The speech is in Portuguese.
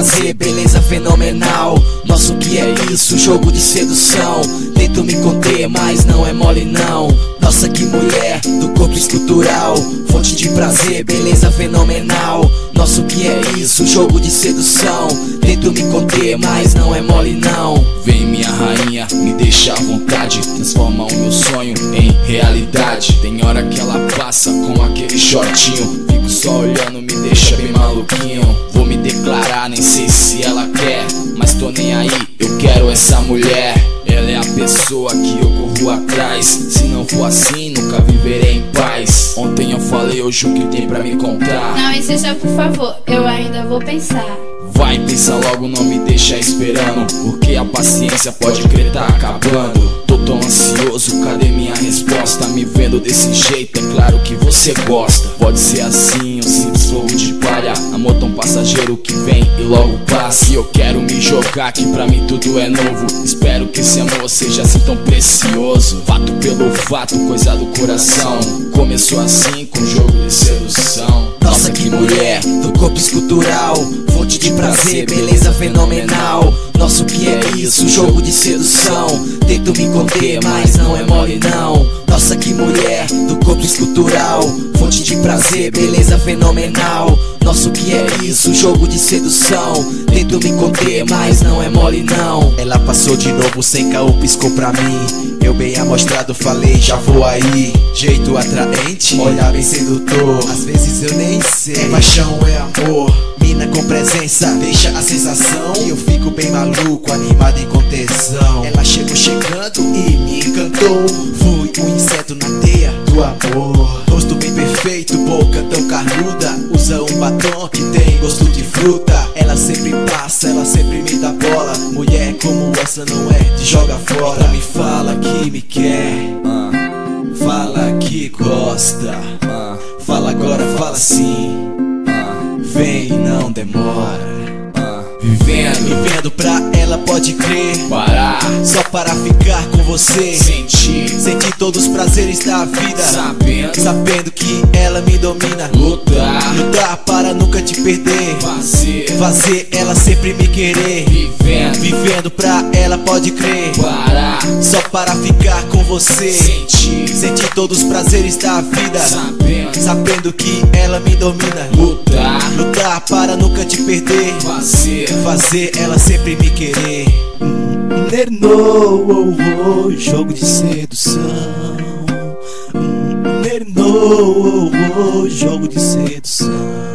prazer, beleza fenomenal. Nossa, o que é isso? Jogo de sedução. Tento me conter, mas não é mole não. Nossa, que mulher, do corpo escultural. Fonte de prazer, beleza fenomenal. Nossa, o que é isso? Jogo de sedução. Tento me conter, mas não é mole não. Vem minha rainha, me deixa à vontade. Transforma o meu sonho em realidade. Tem hora que ela passa com aquele shortinho. Fico só olhando, me deixa bem maluquinho. Vou me declarar, nem sei se ela quer, mas tô nem aí, eu quero essa mulher. Ela é a pessoa que eu corro atrás. Se não for assim, nunca viverei em paz. Ontem eu falei, hoje o que tem pra me contar? Não insista, por favor, eu ainda vou pensar. Vai, pensa logo, não me deixa esperando, porque a paciência pode crer tá acabando. Tô tão ansioso, cadê minha resposta? Me vendo desse jeito, é claro que você gosta. Pode ser assim, um simples fogo de palha. Amor tão passageiro que vem e logo passa. E eu quero me jogar, que pra mim tudo é novo. Espero que esse amor seja assim tão precioso. Fato pelo fato, coisa do coração. Começou assim, com jogo de sedução. Nossa, que mulher, do corpo escultural. Fonte de prazer, beleza fenomenal. Nossa, o que é isso? Jogo de sedução. Tento me conter, mas não é mole não. Nossa, que mulher, do corpo escultural. Fonte de prazer, beleza fenomenal. Nossa, o que é isso? Jogo de sedução. Tento me conter, mas não é mole não. Ela passou de novo sem caô, piscou pra mim. Eu bem amostrado falei, já vou aí. Jeito atraente, olhar bem sedutor. Às vezes eu nem sei, é paixão, é amor. Mina com presença, deixa a sensação que eu fico bem maluco, animado e com tesão. Ela chegou chegando e me encantou. Fui um inseto na teia do amor. Rosto bem perfeito, boca tão carnuda. Usa um batom que tem gosto de fruta. Ela sempre passa, ela sempre me dá bola. Mulher como essa não é de joga fora. Ela me fala que me quer, fala que gosta, fala agora, fala sim. Vem, não demora. Vivendo pra ela, pode crer. Parar, só para ficar com você. sentir todos os prazeres da vida. Sabendo que ela me domina. Lutar para nunca te perder. Fazer ela sempre me querer. Vivendo pra ela, pode crer. Parar, só para ficar com você. sentir todos os prazeres da vida. Sabendo que ela me domina. Lutar para nunca te perder. Fazer ela sempre me querer. Jogo de sedução. Jogo de sedução.